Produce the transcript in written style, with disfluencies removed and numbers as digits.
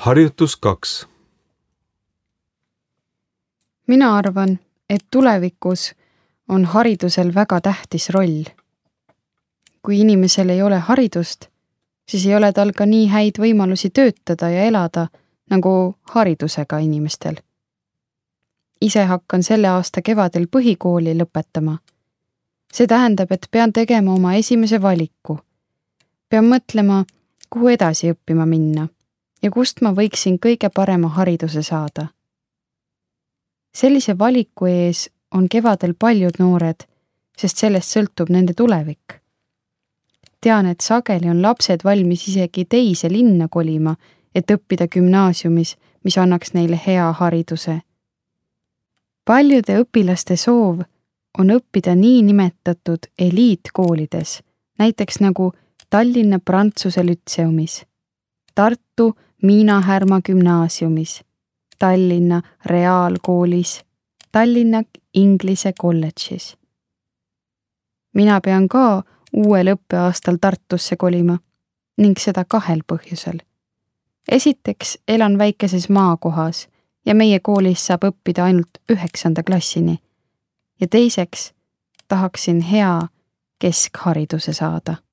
Harjutus 2. Mina arvan, et tulevikus on haridusel väga tähtis roll. Kui inimesel ei ole haridust, siis ei ole tal ka nii häid võimalusi töötada ja elada nagu haridusega inimestel. Ise hakkan selle aasta kevadel põhikooli lõpetama. See tähendab, et pean tegema oma esimese valiku. Pean mõtlema, kuhu edasi õppima minna ja kust ma võiksin kõige parema hariduse saada. Sellise valiku ees on kevadel paljud noored, sest sellest sõltub nende tulevik. Tean, et sageli on lapsed valmis isegi teise linna kolima, et õppida gümnaasiumis, mis annaks neile hea hariduse. Paljude õpilaste soov on õppida nii nimetatud eliitkoolides, näiteks nagu Tallinna Prantsuse Lütseumis, Tartu Miina Härma gümnaasiumis, Tallinna Reaalkoolis, Tallinna Inglise kolledžis. Mina pean ka uuel õppeaastal Tartusse kolima ning seda 2 põhjusel. Esiteks elan väikeses maakohas ja meie koolis saab õppida ainult 9. klassini ja teiseks tahaksin hea keskhariduse saada.